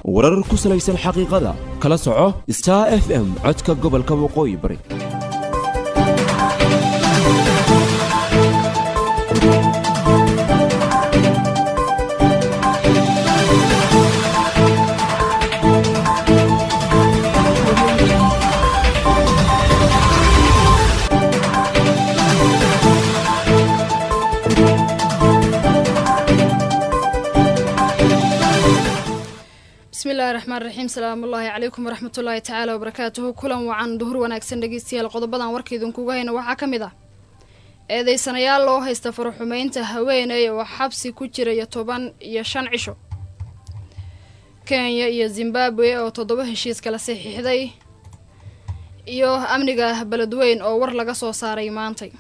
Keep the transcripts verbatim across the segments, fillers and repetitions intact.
warar ku salaysan xaqiiqada kala soco Star F M codka gobolka waqooyi bari. بسم الله الرحمن الرحيم سلام الله عليكم ورحمة الله تعالى وبركاته كلام وعن ظهور وناكسن دقيستيال قضبضان warkeedun kuga hayna waxa kamid ah eedeysanayaal loo haysta faraxumeynta haweeney oo xabsi ku jiray toban iyo shan cisho Kenya iyo Zimbabwe oo toddoba heshiis kala saxiixday iyo amniga baladweyn oo war laga soo saaray maantay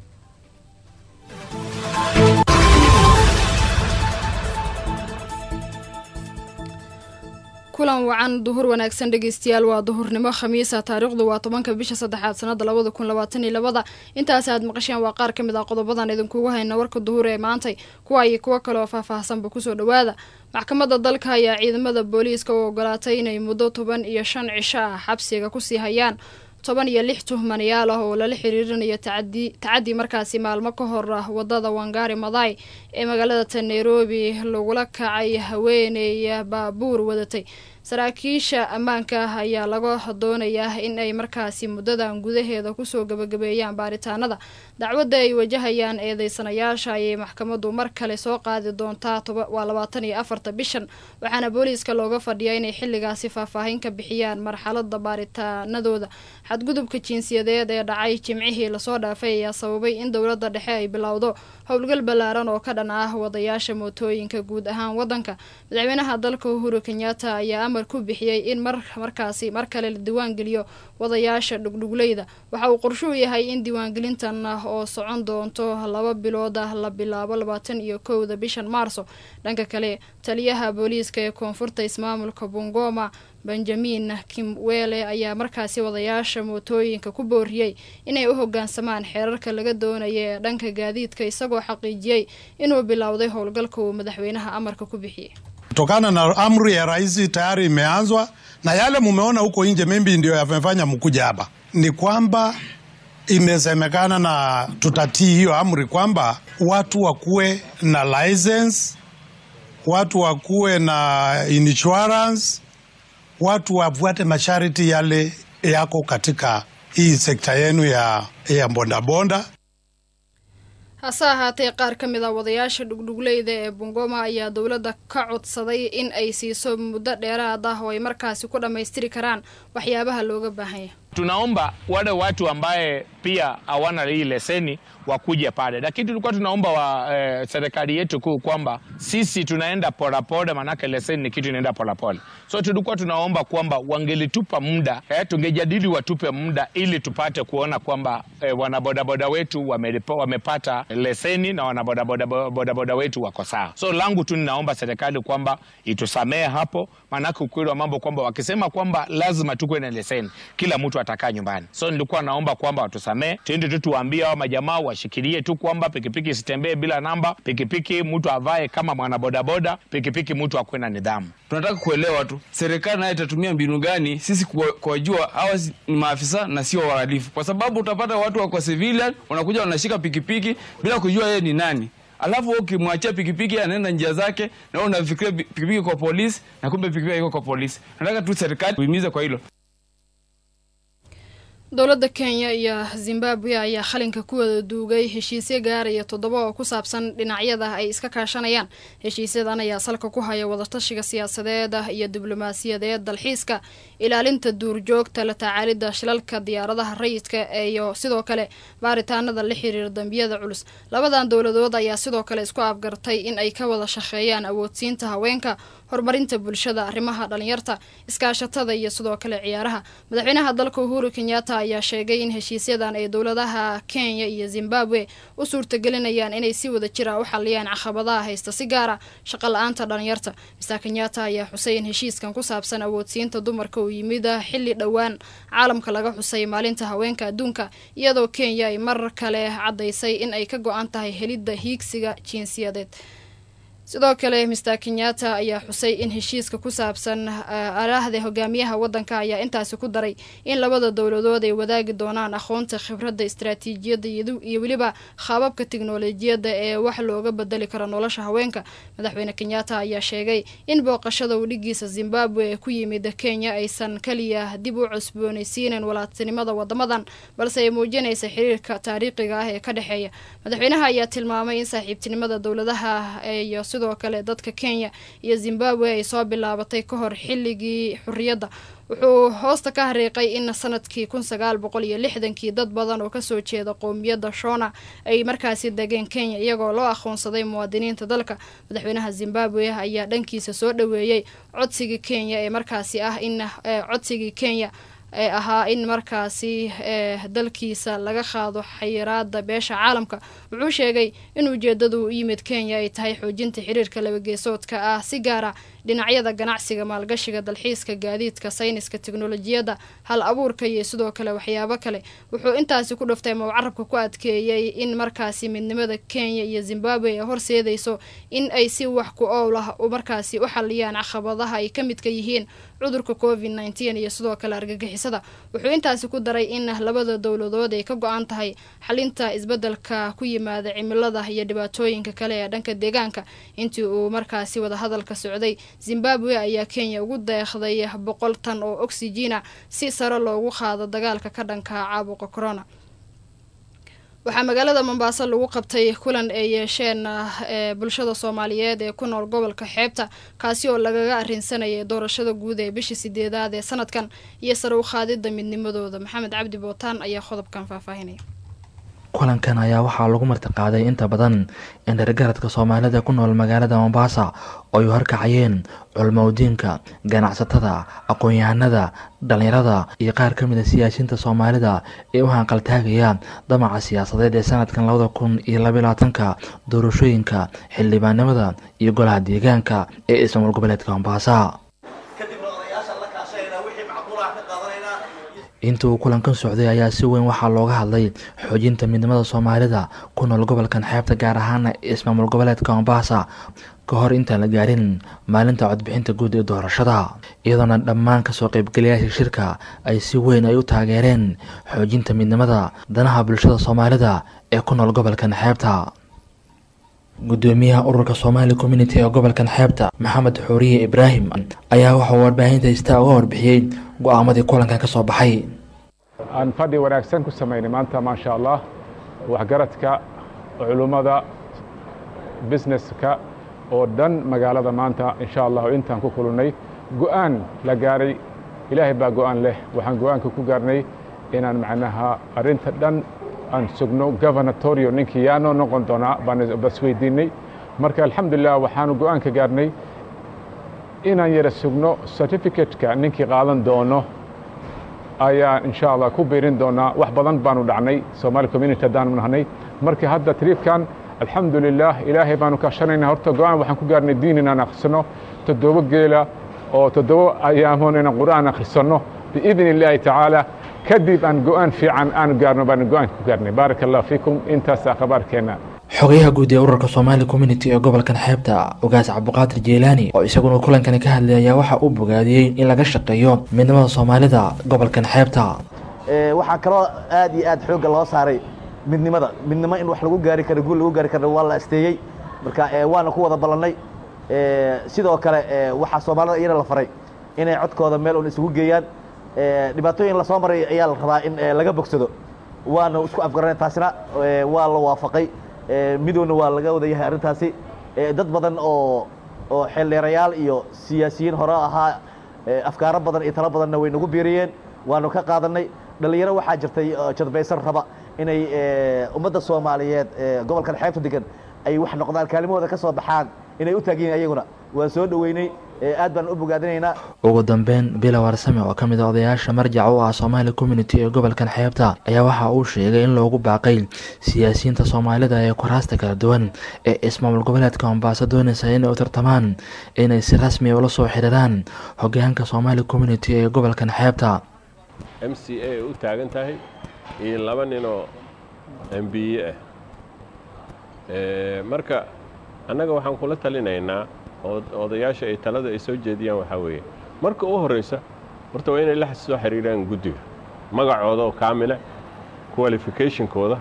kulan wacan duhur wanaagsan dhageystayaal waa duhurnimo khamiisa taariikhdu waa tobanka bisha saddexaad sanada labada kun labaatan iyo laba intaas aad maqasheen waa qaar kamid ah qodobadan idinku hayna warka duhur ee maantay kuwa iyo kuwa kale oo faahfaahsan ku soo dhawaada maxkamadda dalka ayaa ciidamada booliiska u ogolaatay inay muddo toban iyo shan cisho ah xabsiga ku sii hayaan toban iyo lix tuhmanayaal ah oo lala xiriirinayo tacadi tacadi markaasi maalmo ka hor ah wadada Wangari Maathai ee magaalada Nairobi lagula kacay haweeney baabuur wadatay saraakiisha ammaanka ayaa laga doonayaa in ay markaasi muddadan gudaheeda ku soo gabagabeeyaan baaritaanada dacwadda ay wajahayaan eedeysanayaasha ay maxkamaddu mar kale soo qaadi doontaa waa labaatan iyo afar bishan waxaana booliiska looga fadhiyaa inay xilligaasi faahfaahin ka bixiyaan marxaladda baaritaanadooda xadgudubka jinsiyadeed ee dhacay jimcihii lasoo dhaafay ayaa sababay in dowladda dhexe ay bilowdo howlgal ballaaran oo ka dhan ah wadayaasha mootooyinka guud ahaan waddanka madaxweynaha dalka Uhuru Kenyatta ayaa amar ku bixiyay in mar markaasi mar kale la diiwaan geliyo wadayaasha dhugdhugleyda waxa uu qorshe u yahay in diiwaangelintan oo socon doonto laba bilood ah la bilaabo labaatan iyo kowda bishan Maarso dhanka kale taliyaha booliiska ee koonfurta ismaamulka Bungoma Benjamin Kimwele ayaa markaasi wadayaasha mootooyinka ku booriyay inay u hoggaansamaan xeerarka laga doonayo ee dhanka gaadiidka isagoo xaqiijiyay inuu bilowday howlgalka uu madaxweynaha amarka ku bixiyay kutokana na amri ya rais tayari imeanzwa na yale mumeona huko nje mimi ndio yafanya mkuja hapa ni kwamba imesemekana na tutatii hiyo amri kwamba watu wakuwe na license, watu wakuwe na insurance, watu wafuate masharti yale yako katika hii sekta yenu ya ya bonda bonda. hasa ahaatee qaar ka mid ah wadayaasha dhugdhugleyda ee Bungoma ayaa dawladda ka codsaday in ay siiso muddo dheeraad ah oo ay markaasi ku dhameystiri karaan waxyaabaha looga baahan yahay. Tunaomba wale watu ambaye pia hawana hii leseni wakuje pale. Lakini tulikuwa tunaomba wa e, serikali yetu kuu kwamba sisi tunaenda pole pole manake leseni ni kitu inaenda pole pole. So tulikuwa tunaomba kwamba wangelitupa muda, eh, tungejadili watupe muda ili tupate kuona kwamba e, wanabodaboda wetu wamelipo, wamepata leseni na wanabodaboda bodaboda wetu wako sawa. So langu tu ninaomba serikali kwamba itusamee hapo manake ukweli wa mambo kwamba wakisema kwamba lazima tukue na leseni kila mtu atakaa nyumbani. So nilikuwa naomba kwamba watusamee, tuende tu tuwaambie hao majamaa washikilie tu kwamba pikipiki isitembee bila namba, pikipiki mtu avae kama mwanabodaboda, pikipiki mtu akue na nidhamu. Tunataka kuelewa tu serikali nayo itatumia mbinu gani sisi kuwajua hawa ni maafisa na sio wahalifu, kwa sababu utapata watu wako civilian wanakuja wanashika pikipiki bila kujua yeye ni nani. Alafu ukimwachia pikipiki anaenda njia zake na wewe unafikiria pikipiki kwa polisi na kumbe pikipiki iko kwa polisi. Nataka tu serikali kuhimiza kwa hilo. dowladda Kenya iyo Zimbabwe ayaa xalinka ku wada duugay heshiisyo gaaraya toddoba oo ku saabsan dhinacyada ay iska kaashanayaan heshiisyadan ayaa salka ku haya wadatashiga siyaasadeed iyo diblomaasiyadeed dalxiiska ilaalinta duurjoogta la tacaalida shilalka diyaaradaha rayidka iyo sidoo kale baaritaanada la xiriir dambiyada culus labadan dowladood ayaa sidoo kale isku afgartay in ay ka wada shaqeeyaan awoodsiinta haweenka horumarinta bulshada arrimaha dhalinyarta iskaashatada iyo sidoo kale ciyaaraha madaxweynaha dalka Uhuru Kenyatta ayaa sheegay in heshiisyadan ay dowladaha Kenya iyo Zimbabwe u suurtagelinayaan inay si wada jir ah u xaliyaan caqabadaha haysta si gaar ah shaqo la'aanta dhalinyarta mister Kenyatta ayaa xusay in heshiiskan ku saabsan awoodsiinta dumarka uu yimid xilli dhawaan caalamka laga xusay maalinta haweenka adduunka iyadoo Kenya ay mar kale cadaysay in ay ka go'an tahay helidda hiigsiga jinsiyadeed sidoo kale mister Kenyatta ayaa xusay in heshiiska ku saabsan araahda hogaamiyaha wadanka ayaa intaasi ku daray in labada dowladood ay wadaagi doonaan aqoonta khibradda istiraatiijiyadda iyo waliba qaababka tiknoolajiyadda ee wax looga bedeli karo nolosha haweenka. madaxweyne Kenyatta ayaa sheegay in booqashada uu dhigiisa Zimbabwe ee ku yimid Kenya aysan kaliya dib u cusboonaysiineen walaaltinimada wadamadan balse ay muujinaysa xiriirka taariikhiga ah ee ka dhaxeeya. madaxweynaha ayaa tilmaamay in saaxiibtinimada dowladaha iyo sidoo kale dadka Kenya iyo Zimbabwe ay soo bilaabatay ka hor xilligii xurriyadda. wuxuu hoosta ka xariiqay in sanadkii kun sagaal boqol iyo lixdan-kii dad badan oo kasoo jeeda qowmiyadda Shona ay markaasi degeen Kenya iyagoo loo aqoonsaday muwaadiniinta dalka. madaxweynaha Zimbabwe ayaa dhankiisa soo dhaweeyay codsiga Kenya ee markaasi ah in codsiga Kenya ee ahaa in markaasi dalkiisa laga qaado xayiraadda beesha caalamka. wuxuu sheegay in ujeedadu u yimid Kenya ay tahay xoojinta xiriirka laba geesoodka ah si gaar ah dhinacyada ganacsiga, maalgashiga, dalxiiska, gaadiidka, sayniska, tiknoolajiyadda, hal abuurka iyo sidoo kale waxyaabo kale. wuxuu intaasi ku dhaftay mawcarabka ku adkeeyay in markaasi midnimada Kenya iyo Zimbabwe ay horseedayso in ay si wax ku ool ah u markaasi u xaliyaan caqabadaha ay ka midka yihiin cudurka covid nineteen iyo sidoo kale argagixisada. wuxuu intaasi ku daray in labada dowladood ay ka go'an tahay xalinta isbedelka ku yimaada cimilada iyo dhibaatooyinka kale ee dhanka deegaanka. intii uu markaasi wada hadalka socday, Zimbabwe ayaa Kenya ugu deeqday boqol tan oo oxygen si sare loogu qaado dagaalka ka dhanka caabuqa corona. waxaa magaalada Mombasa lagu qabtay kulan ay yeesheen bulshada Soomaaliyeed ee ku nool gobolka Xeebta kaasi oo lagaga arinsanayay doorashada guud ee bishii sideedaad ee sanadkan iyo sare u qaadida midnimadooda. Maxamed Cabdi Bootaan ayaa qodobkan faahfaahinaya. kulankan ayaa waxaa lagu martiqaaday inta badan in dhergaradka Soomaalida ku nool magaalada Mombasa oo ay horkacayeen culmowdiinka, ganacsatada, aqoon-yahanada, dhalinyarada iyo qaar ka mid ah siyaasiyiinta Soomaalida ee u hanqaltaagaya damaca siyaasadeed ee sanadkan labada kun iyo laba iyo labaatanka doorashooyinka xildhibaanimada iyo golaha deegaanka ee ismaamul goboleedka Mombasa. inta uu kulankan socday ayaa si weyn waxaa looga hadlay xoojinta midnimada Soomaalida ku nool gobolkan Xeebta gaar ahaan ismaamul goboleedka Mombasa ka hor intaan la gaarin maalinta codbixinta guud ee doorashada, iyadoona dhammaan kasoo qaybgalayaasha shirka ay si weyn ay u taageereen xoojinta midnimada danaha bulshada Soomaalida ee ku nool gobolkan Xeebta. gudoomiyaha ururka Somali Community ee gobolkan Xeebta Maxamed Xuuriye Ibrahim ayaa waxa uu warbaahinta istaa uga warbixiyay go'aamadii kulankan ka soo baxay. aan fadhi wanaagsan ku sameynay maanta ma sha Allah, waxgaradka, culimada, businesska oo dhan magaalada maanta insha Allah intaan ku kulunay go'aan la gaaray. ilaahay baa go'aan leh. waxaan go'aanka ku gaarnay inaan macnaha arinta dhan aan sugno governoratorio ninkii yaano noqon doona baan bas weydiinay. marka alxamdulillah waxaanu go'aanka gaarnay inaan yara sugno certificate-ka ninkii qaadan doono ayaa insha Allah ku biirin doona. wax badan baanu dhacnay Somali Community daan nahnay. markii hadda tripkan alxamdulillah ilaahay baanu ka shanaynaa. horta go'aan waxaan ku gaarnay diin inaan akhrisano toddoba geela oo toddoba ayaamoon inaan qur'aan akhrisano biidni illaahi tacaala. kadib aan go'aan fiican aan gaarno baan go'aan ku gaarnay. barakallahu fiikum. intaas akhbaarkeena. xogayaha guud ee ururka Somali Community ee gobolkan Xeebta Ugaas Cabdiqaadir Jeelaani oo isaguna kulankan ka hadlay ayaa waxa uu bogaadiyay in laga shaqeeyo midnimada Soomaalida gobolkan Xeebta. ee waxa kale aad iyo aad xoog loo saaray midnimada midnimo in wax lagu gaari karo guul lagu gaari karo waa la asteeyay. marka ee waana ku wada ballanay. ee sidoo kale ee waxa Soomaalida iyana la faray inay codkooda meel uu isugu geeyaan. ee dhibaatooyin la soo maray ayaa la rabaa in laga bogsado. waana isku afgaranay taasina waa la waafaqay. midowna waa laga wada yahay arintaasi. dad badan oo oo xildhibaanayaal iyo siyaasiyiin hore ahaa afkaar badan iyo talo badanna way nagu biiriyeen. waanu ka qaadanay. dhalinyaro waxaa jirtay jadbaysan raba inay ummadda Soomaaliyeed gobolkan Xeebta degan ay wax noqdaan kaalimooda ka soo baxaan inay u taageen ayaguna waa soo dhaweynay. aad baan u bogaadinaynaa. ugu dambeyn Bila Warsame oo kamid ah odayaasha marjac u ah Somali Community ee gobolkan Xeebta ayaa waxa uu sheegay in loogu baaqay siyaasiyiinta Soomaalida ee kuraasta kala duwan ee ismaamul goboleedka Mombasa doonaysa inay u tartamaan inay si rasmi ah ula soo xiriiraan hoggaanka Somali Community ee gobolkan Xeebta. M C A u taagan tahay iyo laba nin oo M B ah ee marka annaga waxaan kula talinaynaa odayaasha ay talada ay soo jeediyaan waxaa weeye marka u horraysa horta waa inay la soo xiriiraan guddiga magacooda oo kaamila qualificationkooda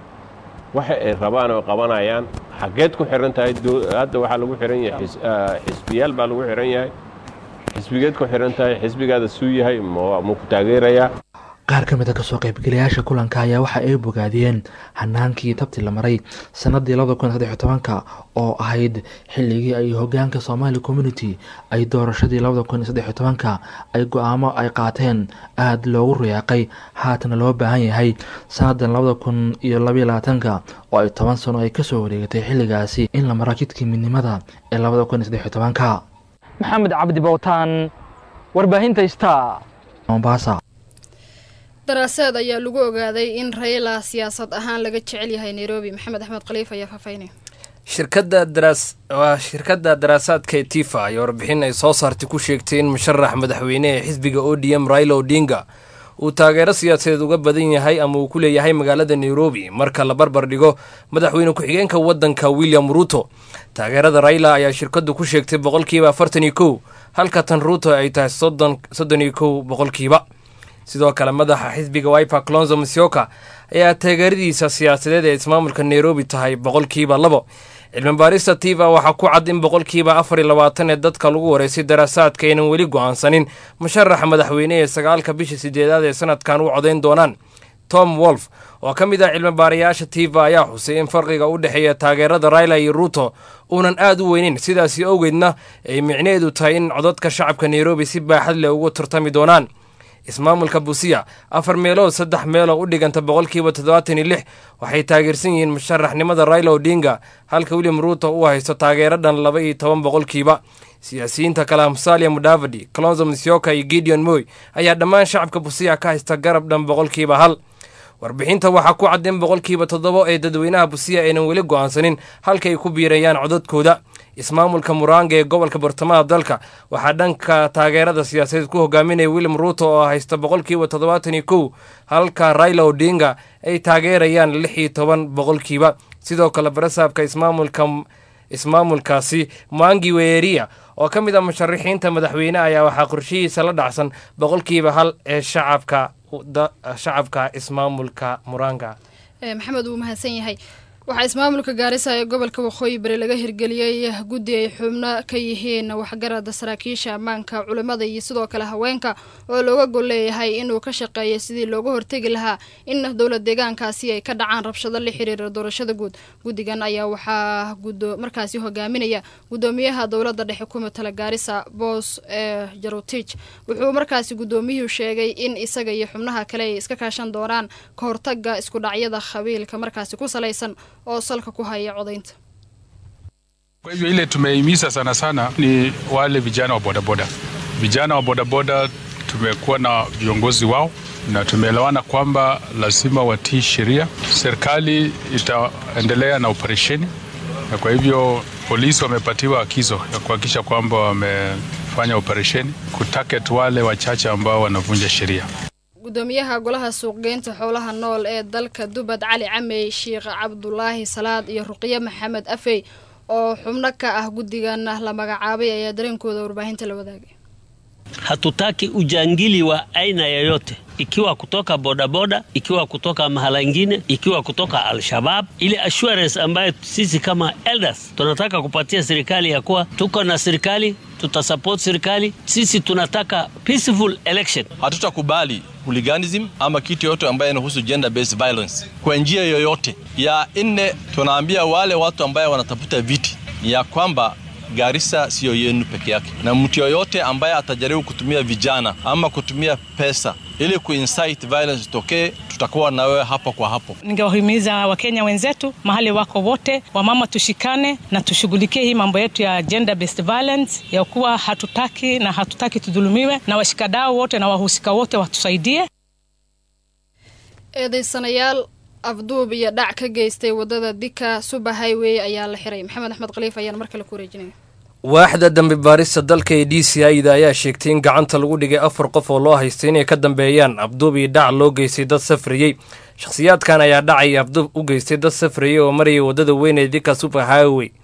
waxa ay rabaan oo qabanayaan xageed ku xiran tahay hadda waxaa lagu xiran yahay xisbiyaal baa lagu xiran yahay xisbigeed ku xiran tahay xisbigaada suu yahay ma ku taageerayaa qaar ka mid a kasoo qaybgalayaasha kulanka ayaa waxa ay bogaadiyeen hanaankii tabti la maray sanadii labada kun saddex iyo tobanka oo ahayd xilligii ay hogaanka Somali Community ay doorashadii labada kun saddex iyo tobanka ay go'aamo ay qaateen aad loogu riyaaqay haatana loo baahan yahay sanadan labada kun iyo laba iyo labaatanka oo ay toban sano ay kasoo wareegatay xilligaasi in la maro jidkii midnimada ee labada kun saddex iyo tobanka. Maxamed Cabdi Bowtaan, warbaahinta Star, Mombasa. daraasaad ayaa lagu ogaaday in Raila siyaasad ahaan laga jecel yahay Nairobi. Maxamed Axmed Khaliif ayaa faafaynay. shirkadda daraas waa shirkadda daraasaadka Tifa ayaa warbixin ay soo saartay ku sheegtay in musharax madaxweyne ee xisbiga O D M Raila Odinga uu taageero siyaasadeed uga badan yahay ama uu ku leeyahay magaalada Nairobi marka la barbar dhigo madaxweyne ku-xigeenka waddanka William Ruto. taageerada Raila ayaa shirkaddu ku sheegtay boqolkiiba afartan iyo kow halka tan Ruto ay tahay soddon iyo kow boqolkiiba. sidoo kale madaxa xisbiga Wiper Kalonzo Musyoka ayaa taageeradiisa siyaasadeed ee ismaamulka Nairobi tahay boqolkiiba labo. cilmi baarista Tifa waxaa ku cad in boqolkiiba afar iyo labaatan ee dadka lagu wareysay daraasaadka aynan weli go'aansanin musharaxa madaxweyne ee sagaalka bisha sideedaad ee sanadkan u codayn doonaan. Tom Wolf oo ka mid ah cilmi baarayaasha Tifa ayaa xusay in farqiga u dhexeeya taageerada Raila iyo Ruto uunan aad u weynin, sidaas awgeedna ay micnaheedu tahay in codadka shacabka Nairobi si baaxad leh ugu tartami doonaan. ismaamulka Busia afar meelood saddex meelo u dhiganta boqolkiiba toddobaatan iyo lix waxay taageersan yihiin musharaxnimada Raila Odinga halka William Ruto uu haysto taageero dhan laba iyo toban boqolkiiba. siyaasiyiinta kale Musalia Mudavadi, Kalonzo Musyoka iyo Gideon Moi ayaa dhammaan shacabka Busia ka haysta garab dhan boqolkiiba hal. warbixinta waxaa ku cad in boqolkiiba toddoba ee dadweynaha Busia aynan weli go'aansanin halka ay ku biirayaan codadkooda. ismaamulka Murang'a ee gobolka bartamaha dalka waxaa dhanka taageerada siyaasadeed ku hogaaminaya William Ruto oo haysta boqolkiiba toddobaatan iyo kow halka Raila Odinga ay taageerayaan lix iyo toban boqolkiiba. sidoo kale barasaabka ismaamulka ismaamulkaasi Mwangi Weeria oo ka mid ah musharaxiinta madaxweyne ayaa waxaa qorshihiisa la dhacsan boqolkiiba hal ee shacabka shacabka ismaamulka Murang'a. ee Maxamed uu mahadsan yahay. waxaa ismaamulka Gaarisa ee gobolka Waqooyi Bari laga hirgeliyay guddi ay xubno ka yihiin waxgarada saraakiisha ammaanka culimada iyo sidoo kale haweenka oo looga gol leeyahay inuu ka shaqeeyo sidii looga hortagi lahaa in dowlad deegaankaasi ay ka dhacaan rabshado la xiriira doorashada guud. guddigan ayaa waxaa gudo markaasi hogaaminaya gudoomiyaha dowladda dhexe ku matala Gaarisa Boss ee Jarotich. wuxuu markaasi gudoomiyuhu sheegay in isaga iyo xubnaha kale ay iska kaashan doonaan ka hortagga isku dhacyada qabiilka markaasi ku salaysan oo salka ku haya codaynta. Kwa hivyo ile tumehimiza sana sana ni wale vijana wa bodaboda. Vijana wa bodaboda tumekuwa na viongozi wao na tumeelewana kwamba lazima watii sheria. Serikali itaendelea na operesheni, na kwa hivyo polisi wamepatiwa agizo ya kuhakikisha kwamba wamefanya operesheni kutarget wale wachache ambao wanavunja sheria. gudoomiyaha golaha suuqgeynta xoolaha nool ee dalka Dubad Cali Camey, Sheekh Cabdullaahi Salaad iyo Ruqiya Maxamed Afey oo xubno ka ah guddigan la magacaabay ayaa dareenkooda warbaahinta la wadaagay. Hatutaki ujangili wa aina yoyote, ikiwa kutoka bodaboda, ikiwa kutoka mahala ingine, ikiwa kutoka Al-Shabaab. Ile assurance ambayo sisi kama elders tunataka kupatia serikali ya kuwa tuko na serikali, tutasupport serikali. Sisi tunataka peaceful election. Hatutakubali hooliganism ama kitu yote ambayo inahusu gender based violence kwa njia yoyote. Ya nne, tunaambia wale watu ambao wanatafuta viti ya kwamba Garissa sio yenu peke yake, na mtu yoyote ambaye atajaribu kutumia vijana ama kutumia pesa ili kuincite violence tokee, tutakuwa na wewe hapo kwa hapo. Ningewahimiza Wakenya wenzetu mahali wako wote, wamama tushikane na tushughulikie hii mambo yetu ya gender based violence, ya kuwa hatutaki na hatutaki tudhulumiwe, na washikadau wote na wahusika wote watusaidie. eedeysanayaal afduub iyo dhac ka geystay wadada Thika Super Highway ayaa la xiray. Maxamed Axmed Khaliif ayaa markale ku wareejinaya. waaxda dambi baarista dalka ee D C I da ayaa sheegtay in gacanta lagu dhigay afar qof oo loo haystay inay ka dambeeyaan afduub iyo dhac loo geystay dad safriyay. shakhsiyaadkan ayaa dhacay afduub u geystay dad safriyay oo marayay wadada weyn ee Thika Super Highway.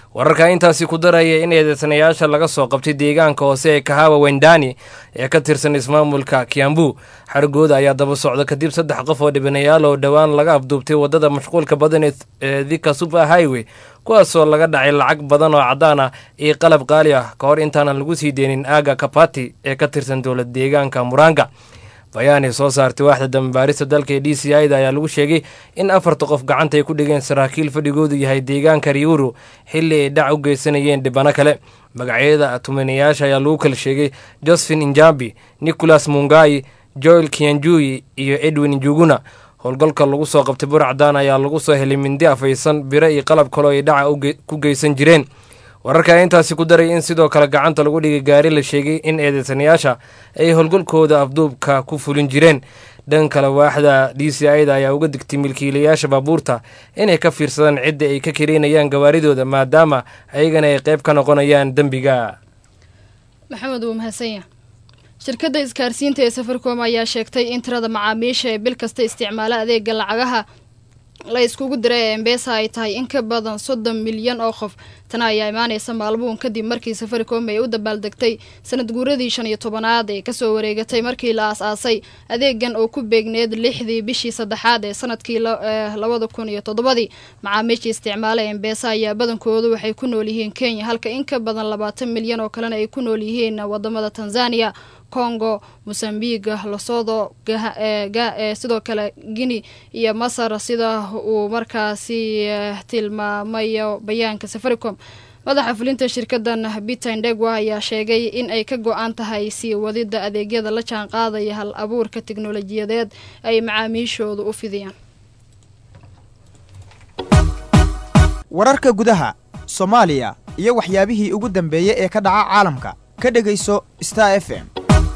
wararka intaasi ku daraya in eedeysanayaasha laga soo qabtay deegaanka hoose ee kahawa wendani ee ka tirsan ismaamulka kiambu xarigooda ayaa daba socda kadib saddex qof oo dhibanayaal oo dhowaan laga afduubtay wadada mashquulka badan ee Thika Super Highway kuwaasoo laga dhacay lacag badan oo cadaan ah iyo qalab qaali ah ka hor intaanan lagu sii deynin aaga Kapati ee ka tirsan dowlad deegaanka Muranga. bayaani soo saartay waaxda dambaarista dalka ee D C I da ayaa lagu sheegay in afarta qof gacanta ay ku dhigeen saraakiil fadhigoodu yahay deegaanka Riuru xilli ay dhac u geysanayeen dhibano kale. magacyada tumanayaasha ayaa lagu kala sheegay Josephine Injambi, Nicholas Mungai, Joel Kianjui iyo Edwin Njuguna. howlgalka lagu soo qabtay burcadaan ayaa lagu soo helay mindi afaysan biro iyo qalab kale oo ay dhaca ku geysan jireen. wararka intaasi ku daray in sidoo kale gacanta lagu dhigay gaari la sheegay in eedeysanayaasha ay howlgalkooda afduubka ku fulin jireen. dhan kale waaxda D C I da ayaa uga digtay milkiilayaasha baabuurta inay ka fiirsadaan cidda ay ka kireynayaan gawaaridooda maadaama ayagana ay qayb ka noqonayaan dembiga. maxamed uu mahadsan shirkadda isgaarsiinta ee Safaricom ayaa sheegtay in tirada macaamiisha ee bil kasta isticmaala adeega lacagaha la iskugu diray ee M-Pesa ay tahay in ka badan soddon milyan oo qof. tan ayaa imaanaysa maalmoon kadib markii Safaricom ay u dabaaldegtay sanad guuradii shan iyo tobanaad ee kasoo wareegatay markii la aasaasay adeegan oo ku beegneed lixdii bishii saddexaad ee sanadkii labada kun iyo toddobadii. macaamiisha isticmaala M-Pesa ayaa badankoodu waxay ku nool yihiin Kenya halka in ka badan labaatan milyan oo kalena ay ku nool yihiin wadamada Tanzania, Congo, Mozambique, Lesotho, ee sidoo kale Guinea iyo Masar sida uu markaasi tilmaamay bayaanka Safaricom. madaxa fulinta shirkadan Peter Ndegwa ayaa sheegay in ay ka go'an tahay sii wadida adeegyada la jaan qaadaya hal abuurka tiknoolajiyadeed ay macaamiishoodu u fidiyaan. wararka gudaha Soomaaliya iyo waxyaabihii ugu dambeeyay ee ka dhaca caalamka ka dhageyso Star F M.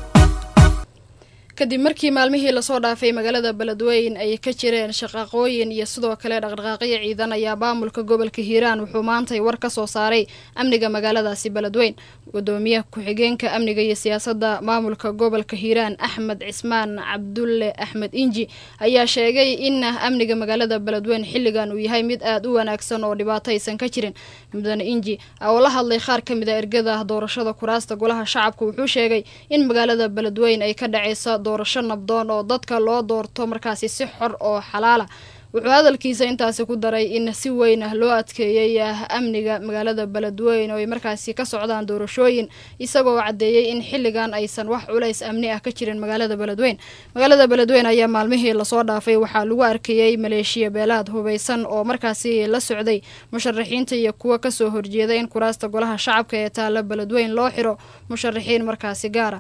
kadib markii maalmihii la soo dhaafay magaalada Beledweyne ay ka jireen shaqaqooyin iyo sidoo kale dhaqdhaqaaqyo ciidan ayaa maamulka gobolka Hiiraan wuxuu maantay war ka soo saaray amniga magaaladaasi Beledweyne. gudoomiyaha ku-xigeenka amniga iyo siyaasadda maamulka gobolka Hiiraan Axmed Cismaan Cabdulle Axmed Inji ayaa sheegay in amniga magaalada Beledweyne xilligan uu yahay mid aad u wanaagsan oo dhibaataysan ka jirin. mudane Inji oo la hadlay qaar ka mid ah ergada doorashada kuraasta golaha shacabka wuxuu sheegay in magaalada Beledweyne ay ka dhacayso doorasho nabdoon oo dadka loo doorto markaasi si xor oo xalaala. wuxuu hadalkiisa intaasi ku daray in si weyn loo adkeeyay amniga magaalada Beledweyne oo ay markaasi ka socdaan doorashooyin isagoo cadeeyay in xilligan aysan wax culays amni ah ka jirin magaalada Beledweyne. magaalada Beledweyne ayaa maalmihii la soo dhaafay waxaa lagu arkayay maleeshiya beelaad hubeysan oo markaasi la socday musharaxiinta iyo kuwa ka soo horjeeda in kuraasta golaha shacabka ee taala Beledweyne loo xiro musharaxiin markaasi gaar ah.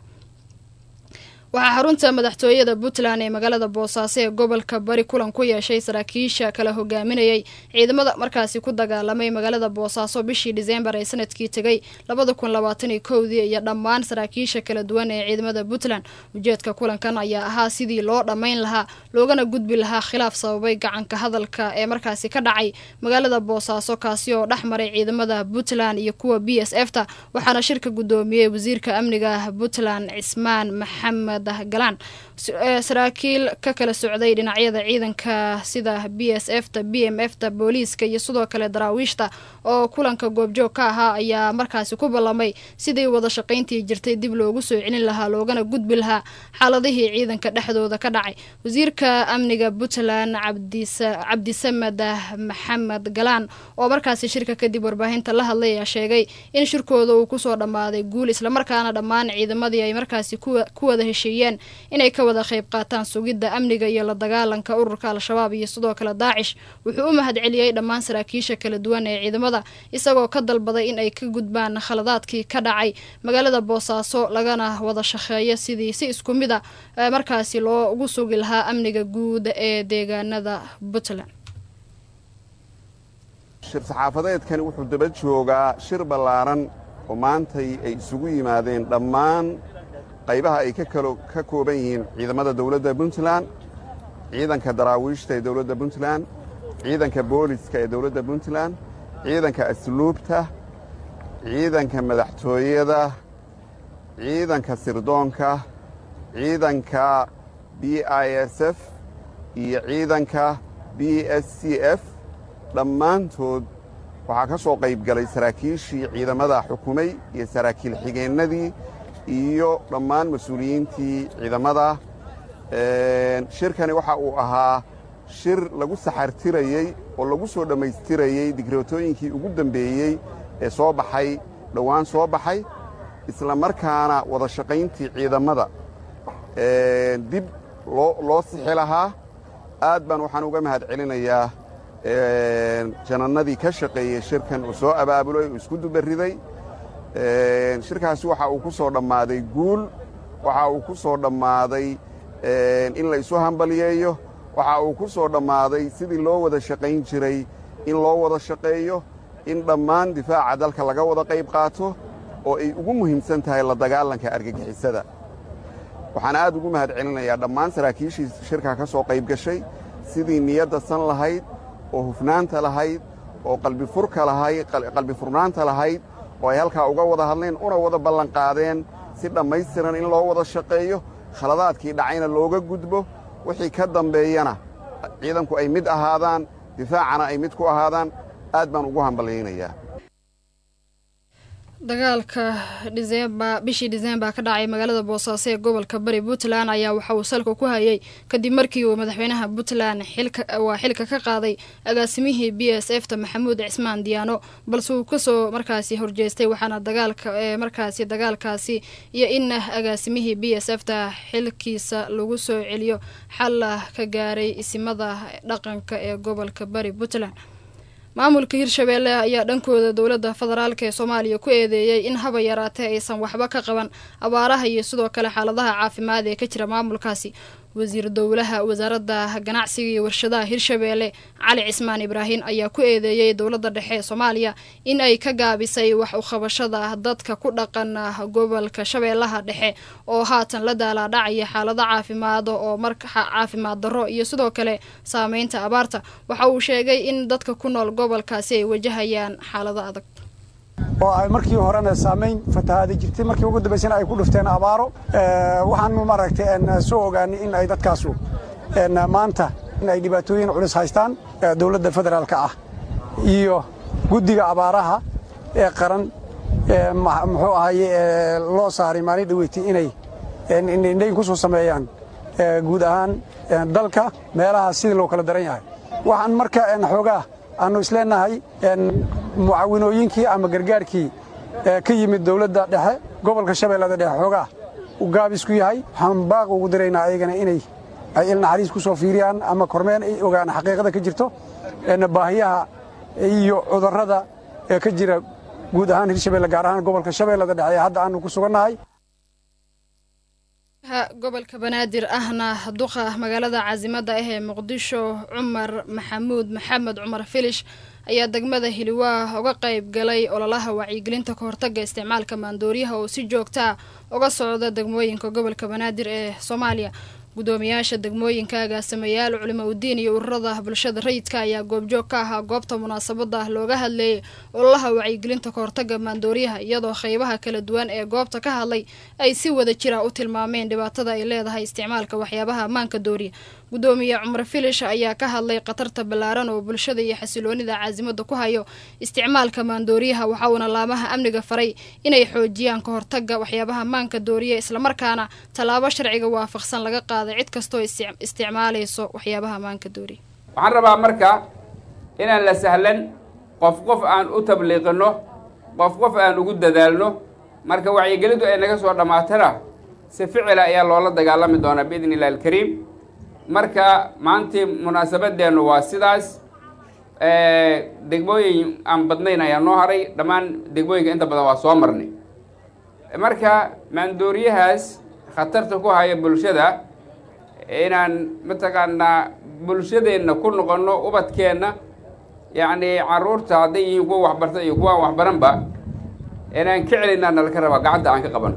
waxaa xarunta madaxtooyada Puntland ee magaalada Boosaaso ee gobolka Bari kulan ku yeeshay saraakiisha kala hogaaminayay ciidamada markaasi ku dagaalamay magaalada Boosaaso bishii December ee sanadkii tagay labada kun labaatan iyo kow iyo dhammaan saraakiisha kala duwan ee ciidamada Puntland. ujeedka kulankan ayaa ahaa sidii loo dhameyn lahaa loogana gudbi lahaa khilaaf sababay gacanka hadalka ee markaasi ka dhacay magaalada Boosaaso kaasi oo dhexmaray ciidamada Puntland iyo kuwa B S F ta. waxaana shirka gudoomiyay wasiirka amniga Puntland Cismaan Maxamed galaan. saraakiil ka kala socday dhinacyada ciidanka sida B S F ta, B M F ta, booliiska iyo sidoo kale daraawiishta oo kulanka goobjoog ka ahaa ayaa markaasi ku ballamay sidii wada shaqayntii jirtay dib loogu soo celin lahaa loogana gudbi lahaa xaaladihii ciidanka dhexdooda ka dhacay. wasiirka amniga Puntland Cabdisamed Maxamed Galaan oo markaasi shirka kadib warbaahinta la hadlay ayaa sheegay in shirkooda uu kusoo dhammaaday guul isla markaana dhammaan ciidamadii ay markaasi ku wada heshiiyeen inay ka wada qayb qaataan sugidda amniga iyo la dagaalanka ururka Al-Shabaab iyo sidoo kale Daacish. wuxuu u mahadceliyay dhammaan saraakiisha kala duwan ee ciidamada isagoo ka dalbaday in ay ka gudbaan khaladaadkii ka dhacay magaalada Boosaaso lagana wada shaqeeyo sidii si isku mid ah markaasi loo ugu sugi lahaa amniga guud ee deegaanada Puntland. shir saxaafadeedkan wuxuu daba joogaa shir ballaaran oo maantay ay isugu yimaadeen dhammaan qaybaha ay ka kooban yihiin ciidamada dawladda Puntland, ciidanka daraawiishta ee dawladda Puntland, ciidanka booliska ee dawladda Puntland, ciidanka asluubta, ciidanka madaxtooyada, ciidanka sirdoonka, ciidanka B I S F iyo ciidanka B S C F dhammaantood waxaa ka soo qayb galay saraakiishii ciidamada xukumay iyo saraakiil xigeennadii iyo dhammaan mas-uuliyiintii ciidamada shirkani waxa uu ahaa shir lagu saxartirayey oo lagu soo dhammaystirayey digreetooyinkii ugu dambeeyey ee soo baxay dhowaan soo baxay isla markaana wada shaqayntii ciidamada dib loo sixi lahaa aad baan waxaan uga mahad celinayaa janannadii ka shaqeeyey shirkan uu soo abaabulay uu isku dubariday shirkaasi waxa uu ku soo dhammaaday guul waxa uu ku soo dhammaaday in la isu hambaliyeeyo waxa uu ku soo dhammaaday sidii loo wada shaqayn jiray in loo wada shaqeeyo in dhammaan difaaca dalka laga wada qayb qaato oo ay ugu muhiimsan tahay la dagaalanka argagixisada waxaan aad ugu mahad celinayaa dhammaan saraakiishii shirkaa ka soo qayb gashay sidii niyadda san lahayd oo hufnaanta lahayd oo qalbi furka lahayd qalbi furnaanta lahayd oo ay halkaa uga wada hadleen una wada ballanqaadeen si dhammaystiran in loo wada shaqeeyo khaladaadkii dhacayna looga gudbo wixii ka dambeeyana ciidanku ay mid ahaadaan difaacana ay mid ku ahaadaan aad baan ugu hambalyaynayaa dagaalka December bishii December ka dhacay magaalada Boosaaso ee gobolka Bari Puntland ayaa waxa uu salka ku hayay kadib markii uu madaxweynaha Puntland xilka waa xilka ka qaaday agaasimihii B S F ta Maxamuud Cismaan Diyaano balse uu ka soo markaasi horjeestay waxaana dagaalka ee markaasi dagaalkaasi iyo in agaasimihii B S F ta xilkiisa lagu soo celiyo xal ka gaaray isimada dhaqanka ee gobolka Bari Puntland maamulka Hirshabeelle ayaa dhankooda dawladda federaalka ee Soomaaliya ku eedeeyay in haba yaraatee aysan waxba ka qaban abaaraha iyo sidoo kale xaaladaha caafimaad ee ka jira maamulkaasi wasiir dawlaha wasaaradda ganacsiga iyo warshadaha Hirshabeelle Cali Cismaan Ibraahin ayaa ku eedeeyay dawladda dhexe ee Soomaaliya in ay ka gaabisay wax u qabashada dadka ku dhaqan gobolka Shabeellaha dhexe oo haatan la daala dhacay xaalada caafimaad oo marka caafimaad darro iyo sidoo kale saameynta abaarta waxa uu sheegay in dadka ku nool gobolkaasi ay wajahayaan xaalado adag oo ay markii horena saameyn fatahaada jirtay markii ugu dambeysana ay ku dhufteen abaaro waxaan maaragtay aan soo ogaanay in ay dadkaasu maanta in ay dhibaatooyin culus haystaan dawladda federaalka ah iyo guddiga abaaraha ee qaran muxuu ahaye loo saaray maalin dhaweeytay inay indhayn ku soo sameeyaan guud ahaan dalka meelaha sidii loo kala daran yahay waxaan marka xoogaa aanu isleenahay mucaawinooyinkii ama gargaarkii ka yimid dawladda dhexe gobolka Shabeellada dhexe xoogaa uu gaabis ku yahay waxaan baaq ugu diraynaa ayagana inay ay il naxariis ku soo fiiriyaan ama kormeen ay ogaan xaqiiqada ka jirto baahiyaha iyo cudurrada ee ka jira guud ahaan Hirshabeelle gaar ahaan gobolka Shabeellada dhexe hadda aanu ku sugannahay gobolka Banaadir ahna duqa magaalada caasimada ah ee Muqdisho Cumar Maxamuud Maxamed Cumar Filish ayaa degmada Hiliwaa uga qayb galay ololaha wacyigelinta ka hortagga isticmaalka maandooriyaha oo si joogto ah uga socda degmooyinka gobolka Banaadir ee Soomaaliya gudoomiyaasha degmooyinka agaasimayaal culimo u diin iyo ururada bulshada rayidka ayaa goobjoog ka ahaa goobta munaasabada looga hadlayay ololaha wacyigelinta ka hortagga maandooriyaha iyadoo qaybaha kala duwan ee goobta ka hadlay ay si wada jira u tilmaameen dhibaatada ay leedahay isticmaalka waxyaabaha maanka dooriya gudoomiye Cumar Filish ayaa ka hadlay qatarta balaaran oo bulshada iyo xasiloonida caasimada ku hayo isticmaalka maandooriyaha waxa uu laamaha amniga faray inay xoojiyaan ka hortagga waxyaabaha maanka dooriya isla markaana talaabo sharciga waafaqsan laga qaaday cid kasto isticmaalayso waxyaabaha maanka dooriya waxaan rabaa marka inaan la sahlan qof qof aan u tabliiqino qof qof aan ugu dadaalno marka wacyigelintu ay naga soo dhamaatana si ficil ah ayaa loola dagaalami doonaa biidni illaahi alkariim marka maantii munaasabadeenu waa sidaas degmooyin aan badnayn ayaa noo haray dhammaan degmooyinka inta badan waa soo marnay marka maandooriyahaas khatarta ku haya bulshada inaan mataqaanaa bulshadeenna ku noqono ubadkeenna yacni carruurta hadday yihiin kuwa waxbarta iyo kuwaan waxbaranba inaan ka celinaa nalaka rabaa gacanta aan ka qabano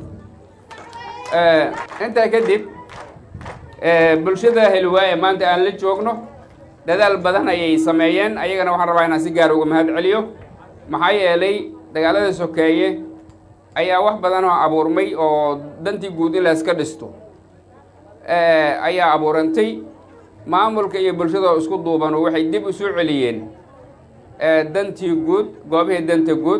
intaa kadib bulshada Hiliwaa ee maanta aan la joogno dadaal badan ayay sameeyeen ayagana waxaan rabaa inaan si gaar uga mahad celiyo maxaa yeelay dagaalada sokeeye ayaa wax badan oo abuurmay oo dantii guud in la iska dhisto ayaa abuurantay maamulka iyo bulshada isku duuban waxay dib u soo celiyeen dantii guud goobihii danta guud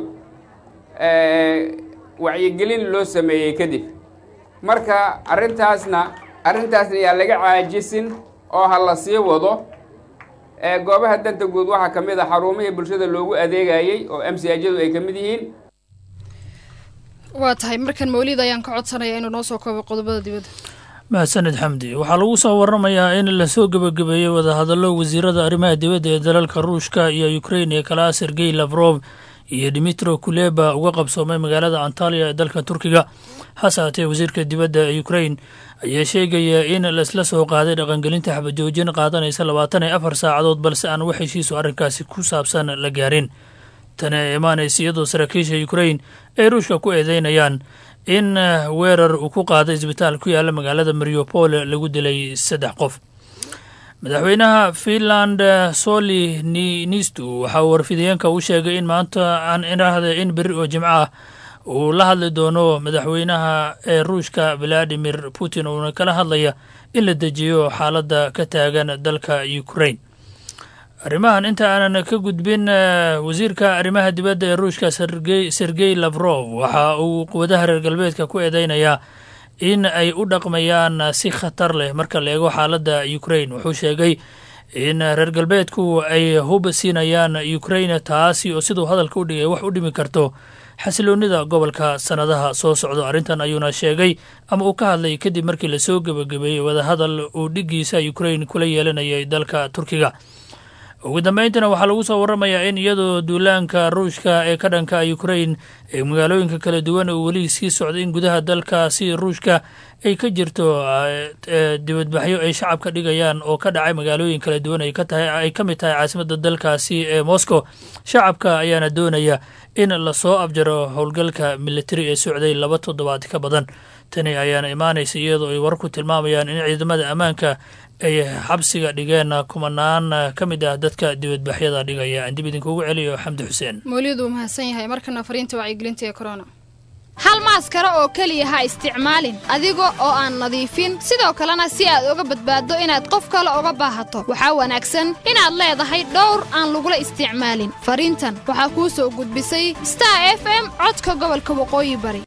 wacyigelin loo sameeyey kadib marka arrintaasna arrintaasna yaa laga caajisin oo ha la sii wado goobaha danta guud waxaa ka mid a xarumihii bulshada loogu adeegayey oo m c ajadu ay ka mid yihiin waa tahay markan mawlid ayaan ka codsanaya inuu noo soo koobo qodobada dibadda mahadsaned xamdi waxaa lagu soo waramayaa in lasoo gebagabeeyey wadahadallo wasiirada arrimaha dibadda ee dalalka ruushka iyo ukrain ee kala sergey lavrov iyo dimitro kuleba uga qabsoomay magaalada antaliya ee dalka turkiga hase haatee wasiirka dibadda ee ukrain ayaa sheegaya in laisla soo qaaday dhaqangelinta xabajoojin qaadanaysa labaatan iyo afar saacadood balse aan wax heshiisu arrinkaasi ku saabsan la gaarin tani ay imaanaysa iyadoo saraakiisha ukrain ay ruushka ku eedeynayaan in weerar uu ku qaaday isbitaal ku yaala magaalada mariupol lagu dilay saddex qof madaxweynaha finland soli niinistu waxaa uu warfidayeenka u sheegay in maanta aan idhaahda in beri oo jimco ah uu la hadli doono madaxweynaha ee ruushka valadimir putin uuna kala hadlaya in la dejiyo xaaladda ka taagan dalka ukrain arrimahan inta aanan ka gudbin wasiirka arrimaha dibadda ee ruushka sergey lavrov waxa uu quwadaha reer galbeedka ku eedeynayaa in ay u dhaqmayaan si khatar leh marka la eego xaaladda ukrain wuxuu sheegay in reer galbeedku ay hub siinayaan ukrain taasi oo siduu hadalka u dhigay wax u dhimi karto xasiloonida gobolka sanadaha soo socdo arrintan ayuuna sheegay ama uu ka hadlay kadib markii lasoo gebagabeeyey wadahadal uu dhigiisa ukrain kula yeelanayay dalka turkiga ugu dambayntana waxaa lagu soo waramayaa in iyadoo duulaanka ruushka ee ka dhanka ukrain ee magaalooyinka kala duwan uu weli sii socday in gudaha dalkaasi ruushka ay ka jirto dibadbaxyo ay shacabka dhigayaan oo ka dhacay magaalooyin kala duwan ay ka tahay ay ka mid tahay caasimadda dalkaasi ee moscow shacabka ayaana doonaya in lasoo abjaro howlgalka militari ee socday laba toddobaad ka badan tani ayaana imaanaysa iyadoo ay warku tilmaamayaan in ciidamada ammaanka ay xabsiga dhigeen kumanaan ka mid ah dadka dibadbaxyada dhigaya aan dib idinkuugu celiyo xamdi xuseen mawlid uu mahadsan yahay markana fariinta wacyigelinta ee corona hal maaskaro oo keliya ha isticmaalin adiga oo aan nadiifin sidoo kalena si aad uga badbaaddo inaad qof kale uga baahato waxaa wanaagsan inaad leedahay dhowr aan lagula isticmaalin fariintan waxaa kuu soo gudbisay star f m codka gobolka waqooyi bari